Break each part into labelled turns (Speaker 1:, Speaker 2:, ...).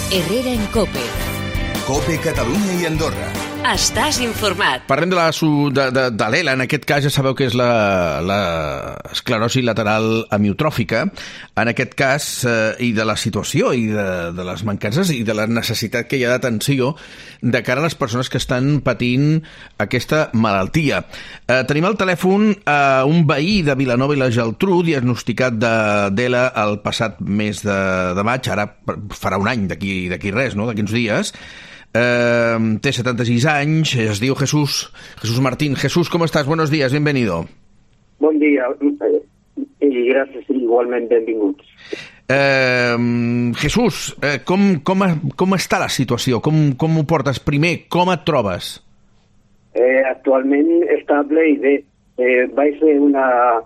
Speaker 1: Herrera en COPE.
Speaker 2: COPE Catalunya i Andorra.
Speaker 1: Estàs informat.
Speaker 3: Parlem de l'ELA, en aquest cas ja sabeu que és l'esclerosi lateral amiotròfica, en aquest cas, i de la situació, i de les mancances, i de la necessitat que hi ha d'atenció de cara a les persones que estan patint aquesta malaltia. Tenim al telèfon un veí de Vilanova i la Geltrú, diagnosticat d'ELA el passat mes de maig, ara farà un any d'aquí res, no?, d'aquí uns dies. Té 76 anys, es diu Jesús Martín. Jesús, ¿cómo estás? Buenos días, bienvenido.
Speaker 4: Bon dia, i gràcies, igualment benvinguts.
Speaker 3: Jesús, com està la situació? Com ho portes? Primer, com et trobes?
Speaker 4: Actualment estable i bé. Vaig fer una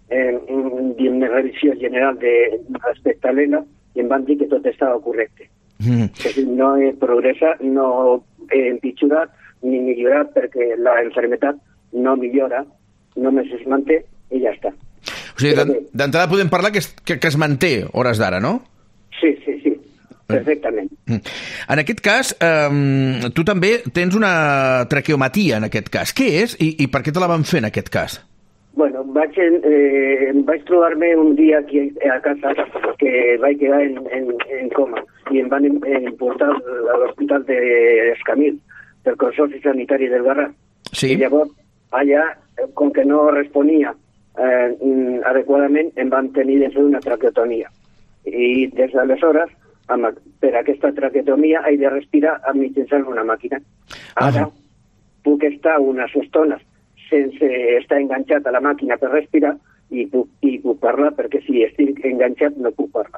Speaker 4: revisió general respecte a l'ELA i em van dir que tot estava correcte. No he progressat, no he empitjorat ni millorat perquè la enfermetat no millora, només es manté i ja està.
Speaker 3: O sigui, d'entrada podem parlar que es manté hores d'ara, no?
Speaker 4: Sí, perfectament.
Speaker 3: En aquest cas, tu també tens una traqueomatia en aquest cas. Què és i per què te la van fer en aquest cas?
Speaker 4: Bueno, vaig trobar-me un dia aquí a casa que vaig quedar en coma i em van portar a l'hospital d'Escamil, del Consorci Sanitari del Garraf.
Speaker 3: Sí.
Speaker 4: I llavors, allà, com que no responia adequadament, em van tenir de fer una traqueotomia. I des d'aleshores, per aquesta traqueotomia, he de respirar mitjançant una màquina. Ara puc estar unes estones sense estar enganxat a la màquina per respirar i puc parlar, perquè si estic enganxat no puc parlar.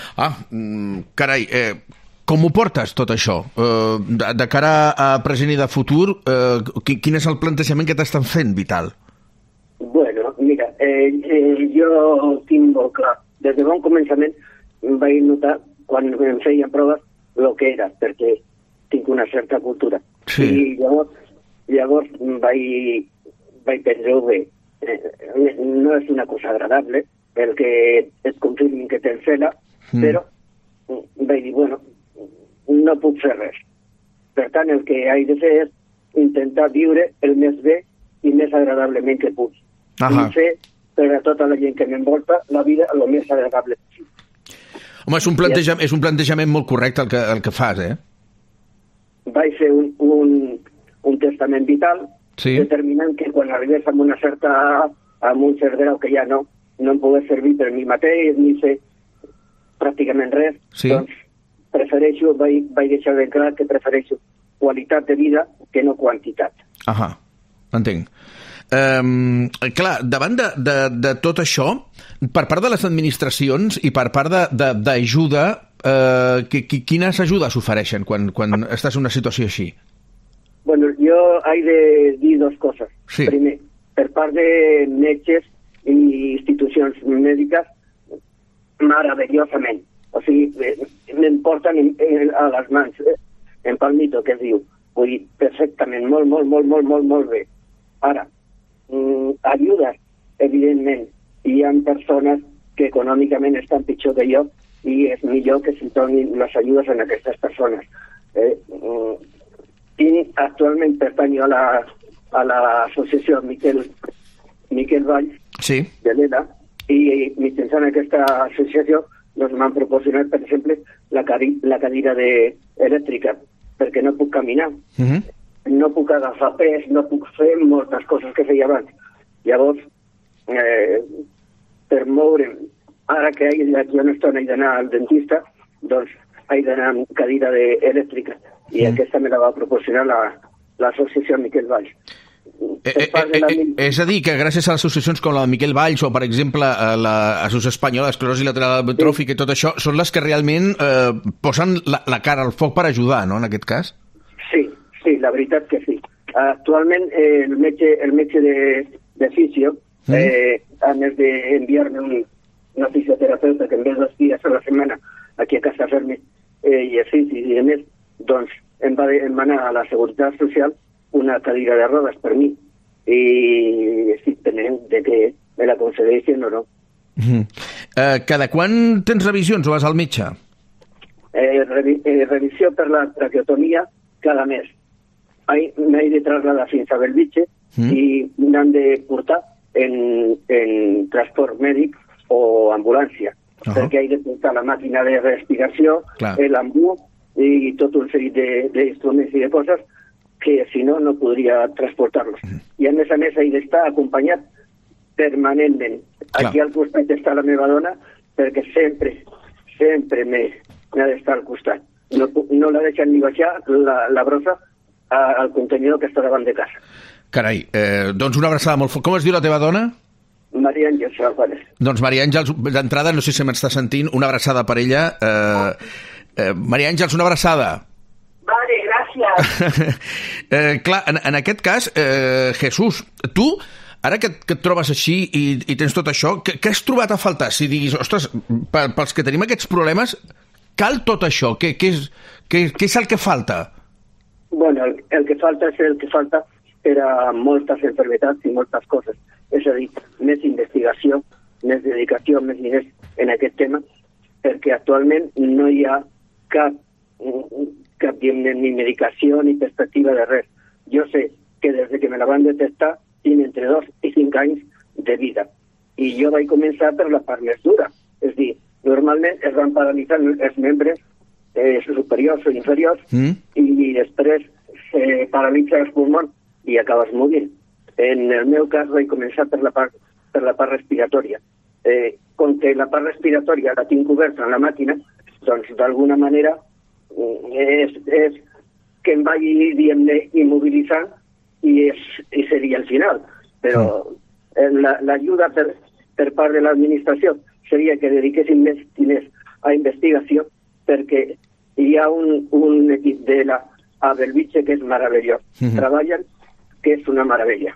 Speaker 3: Carai, com ho portes tot això? De cara a present i de futur, quin és el plantejament que t'estan fent, vital?
Speaker 4: Bueno, mira, jo tinc molt clar. Des de bon començament vaig notar, quan em feien proves, el que era, perquè tinc una certa cultura.
Speaker 3: Sí.
Speaker 4: I llavors vaig pensar bé. No és una cosa agradable el que et confirmin que tens ELA, però vaig dir, bueno, no puc fer res. Per tant, el que he de fer és intentar viure el més bé i més agradablement que puc. I fer per a tota la gent que m'envolta la vida el més agradable possible.
Speaker 3: Home, és un plantejament molt correcte el que fas, eh?
Speaker 4: Vaig fer un testament vital, determinant que quan arribés amb un cert grau que ja no em pogués servir per mi mateix ni fer pràcticament res, doncs prefereixo, vaig deixar ben clar que prefereixo qualitat de vida que no quantitat.
Speaker 3: Entenc. Clar, davant de tot això, per part de les administracions i per part d'ajuda, quines ajudes s'ofereixen quan estàs en una situació així?
Speaker 4: Bueno, jo he de dir dues coses.
Speaker 3: Sí.
Speaker 4: Primer, per part de metges i institucions mèdiques, meravellosament. O sigui, me'n porten a les mans, en palmito, que es diu. Vull dir, perfectament, molt bé. Ara, ajudes, evidentment, hi ha persones que econòmicament estan pitjor que jo i és millor que s'hi donin les ajudes a aquestes persones. Actualment pertanyo a l'associació Miquel Valls de l'ELA i mitjançant aquesta associació m'han proporcionat, per exemple, la cadira elèctrica, perquè no puc caminar, no puc agafar pes, no puc fer moltes coses que feia abans. Llavors, per moure'm, ara que d'aquí una estona he d'anar al dentista, doncs he d'anar amb cadira elèctrica, i aquesta me la va proporcionar l'associació Miquel Valls.
Speaker 3: És a dir, que gràcies a associacions com la de Miquel Valls o, per exemple, l'Associació Espanyola d'Esclerosi Lateral Amiotròfica i tot això, són les que realment posen la cara al foc per ajudar, no?, en aquest cas?
Speaker 4: Sí, la veritat que sí. Actualment el metge de fisio, a més d'enviar-me una fisioterapeuta que em ve 2 dies a la setmana aquí a casa fer-me exercicis i més, doncs em va demanar a la Seguretat Social una cadira de rodes per mi i estic pendent de que me la concedeixin o no.
Speaker 3: Cada quan tens revisions o vas al metge?
Speaker 4: revisió per la traqueotomia cada mes. M'he de trasladar fins a Bellvitge i m'han de portar en transport mèdic o ambulància, perquè he de portar la màquina de respiració, l'ambú i tot un seguit d'instruments i de coses que si no, no podria transportar-los. I a més he d'estar acompanyat permanentment. Aquí al costat està la meva dona, perquè sempre m'ha d'estar al costat. No la deixen ni baixar la brossa al contenidor que està davant de casa.
Speaker 3: Carai, doncs una abraçada molt forta. Com es diu la teva dona?
Speaker 4: Maria Àngels Álvarez.
Speaker 3: Doncs Maria Àngels, d'entrada, no sé si m'està sentint, una abraçada per ella. Maria Àngels, una abraçada.
Speaker 5: Vale, gràcies.
Speaker 3: Clar, en aquest cas, Jesús, tu, ara que et trobes així i tens tot això, què has trobat a faltar? Si diguis, ostres, pels que tenim aquests problemes, cal tot això? Què és el que falta?
Speaker 4: Bueno, el que falta és el que falta per a moltes enfermetats i moltes coses. És a dir, més investigació, més dedicació, més diners en aquest tema, perquè actualment no hi ha cap ni medicació ni perspectiva de res. Jo sé que des que me la van detectar tinc entre 2 i 5 anys de vida. I jo vaig començar per la part més dura. És a dir, normalment es van paralitzar els membres superiors o inferiors i després se paralitza els pulmons i acabes morint. En el meu cas vaig començar per la part respiratòria. Com que la part respiratòria la tinc coberta en la màquina, doncs d'alguna manera és que em vaig, diguem-ne, immobilitzant i seria el final. Però l'ajuda per part de l'administració seria que dediquessin més diners a investigació, perquè hi ha un equip a Bellvitge que és meravellós. Treballen, que és una meravella.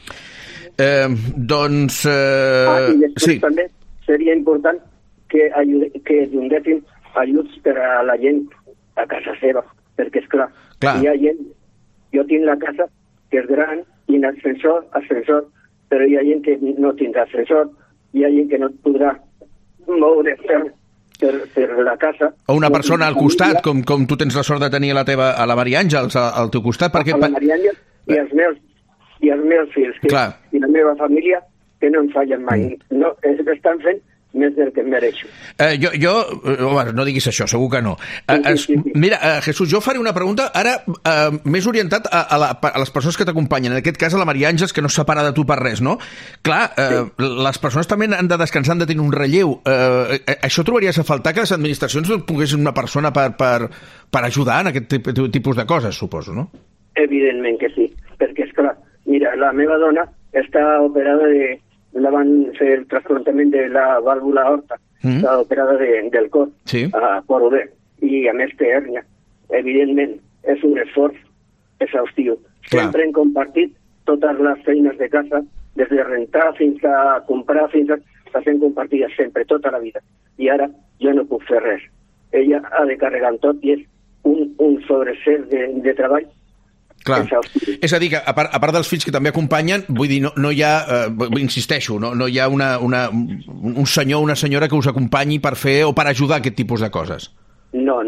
Speaker 3: Doncs...
Speaker 4: I després també seria important que donessin ajuts per a la gent a casa seva, perquè és clar, hi ha gent... Jo tinc la casa que és gran, i en ascensor, però hi ha gent que no tindrà ascensor, hi ha gent que no podrà moure per la casa.
Speaker 3: O una persona al costat, com tu tens la sort de tenir a la Maria Àngels al teu costat.
Speaker 4: A la Maria Àngels i els meus fills i la meva família, que no em fallen mai. No, estan fent més del que em mereixo.
Speaker 3: Home, no diguis això, segur que no. Mira, Jesús, jo faré una pregunta ara més orientat a les persones que t'acompanyen, en aquest cas a la Maria Àngels, que no es separa de tu per res, no? Clar, les persones també han de descansar, han de tenir un relleu. Això trobaries a faltar, que les administracions poguessin una persona per ajudar en aquest tipus de coses, suposo, no?
Speaker 4: Evidentment que sí, perquè és clar, mira, la meva dona està operada la van fer el trasplantament de la vàlvula aorta, està operada del cor a Port Obert, i a més té hèrnia. Evidentment, és un esforç exhaustiu. Sempre hem compartit totes les feines de casa, des de rentar fins a comprar, les hem compartides sempre, tota la vida. I ara jo no puc fer res. Ella ha de carregar amb tot i és un sobrecés de treball.
Speaker 3: Clar. És a dir, que a part dels fills que també acompanyen, vull dir, no hi ha, insisteixo, no hi ha un senyor o una senyora que us acompanyi per fer o per ajudar aquest tipus de coses.
Speaker 4: No.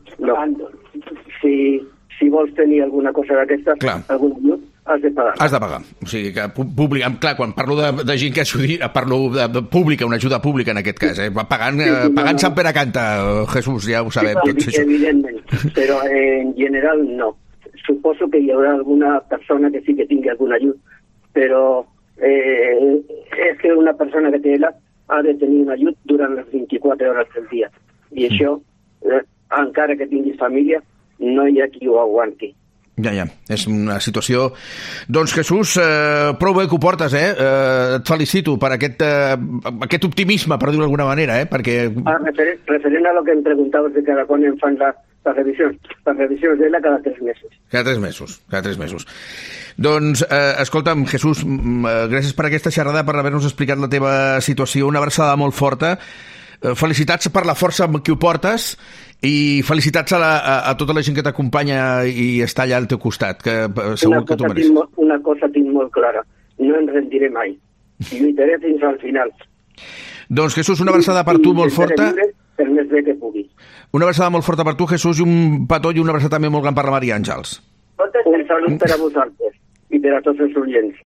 Speaker 4: Si vols tenir alguna cosa d'aquestes, algun ajut, has de pagar.
Speaker 3: Has de pagar. O sigui, que públic, clar, quan parlo de gent que ajudi, parlo de pública, una ajuda pública en aquest cas, pagant Sant Pere canta, Jesús, ja ho sabem.
Speaker 4: Evidentment, però en general no. Suposo que hi haurà alguna persona que sí que tingui algun ajut, però és que una persona que té ha de tenir un ajut durant les 24 hores del dia. I això, encara que tinguis família, no hi ha qui ho aguanti.
Speaker 3: Ja, és una situació... Doncs, Jesús, prou bé que ho portes, et felicito per aquest optimisme, per dir-ho d'alguna manera, perquè...
Speaker 4: Referent a lo que em preguntaves de cada quan em fan les revisions. Les revisions d'ella cada 3 mesos. Cada
Speaker 3: 3 mesos. Doncs, escolta'm, Jesús, gràcies per aquesta xerrada, per haver-nos explicat la teva situació, una abraçada molt forta. Felicitats per la força amb qui ho portes i felicitats a tota la gent que t'acompanya i està allà al teu costat, que segur que t'ho mereixes.
Speaker 4: Una cosa tinc molt clara, no em rendiré mai. Lluitaré fins al final.
Speaker 3: Doncs, Jesús, una abraçada per tu molt forta.
Speaker 4: el més bé que puguis.
Speaker 3: Una abraçada molt forta per tu, Jesús, i un petó i una abraçada també molt gran per la Maria Àngels.
Speaker 4: Un salut per a vosaltres i per a tots els oients.